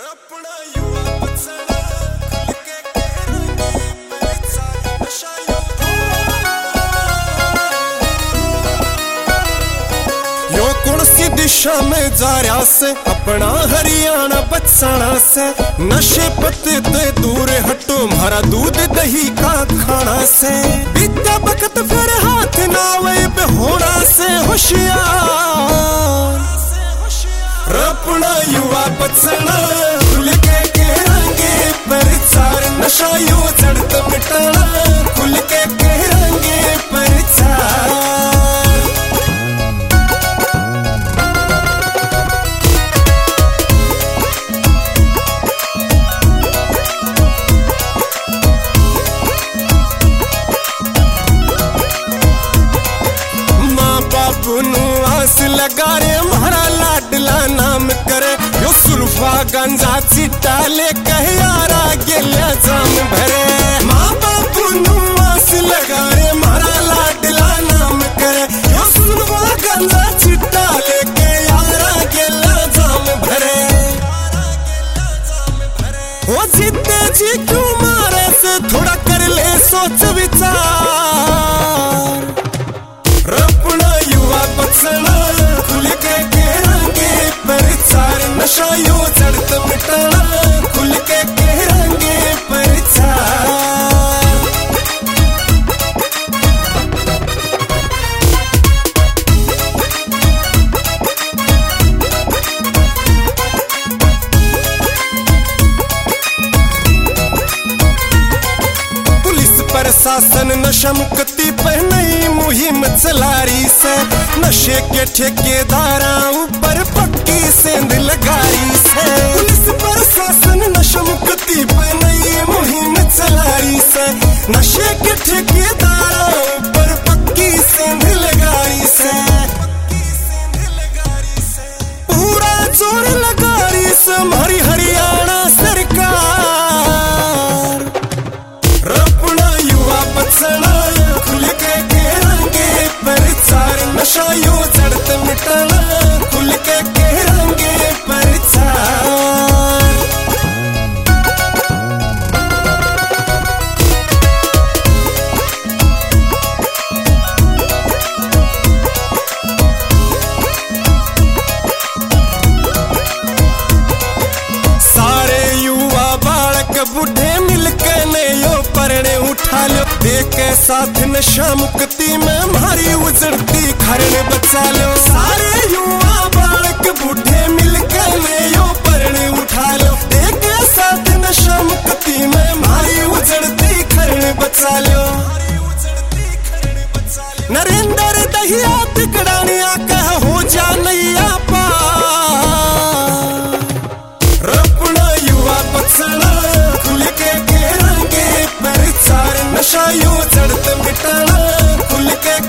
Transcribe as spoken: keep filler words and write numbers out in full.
अपना युवा बचना खुल के कहूंगी मेरे साथ नशा यो कौन सी दिशा में जा रहा से अपना हरियाणा बचाना से नशे पत्ते ते दूर हटो मारा दूध दही का खाना से बीता वक्त फिर हाथ ना वे पे होना से होशियार अपना युवा बचना खुल के कहूंगी प्रचार नशा यो चढ़त मिटाना खुल के कहूंगी प्रचार आस लगा रे मारा लाडला नाम करे यो सुल्फा गंजा चिट्टा ले कह यारा गेल्या जाम भरे माँ बापू नु आस लगा रे मारा लाडला नाम करे यो सुल्फा गंजा चिट्टा ले के यारा गेल्या जाम भरे ओ जीते जी क्यों मारे से थोड़ा कर ले सोच विचार अपना युवा बचना खुल के कहूंगी प्रचार नशा यो चढ़त मिटाना खुल के कहूंगी प्रचार प्रशासन नशा मुक्ति पे नई मुहिम चला रही से नशे के ठेकेदारा ऊपर पक्की सेंध लगा रही से पुलिस प्रशासन नशा मुक्ति पे नई मुहिम चला रही से नशे के ठेकेदारा ऊपर पक्की सेंध लगा रही से पूरा जोर लगा रही से हमारी हरियाणा सरकार बचना खुल के कहूंगी प्रचार नशा यो चढ़त मिटाना खुल के कहूंगी प्रचार सारे युवा बालक बुढ़े मिलकर ने यो परणे उठा लो देख के साथ नशा मुक्ति में हमारी उजड़ती खरण बचा लो सारे युवा बालक बूढ़े मिलकर ने यो परणे उठा लो देख के साथ नशा मुक्ति में हमारी उजड़ती खरण बचा लो नरेंद्र दहिया तिकड़ानिया कह हो जा नैया पार अपना युवा बचना खुल के कहूंगी प्रचार नशा यो चढ़त मिटाना खुल के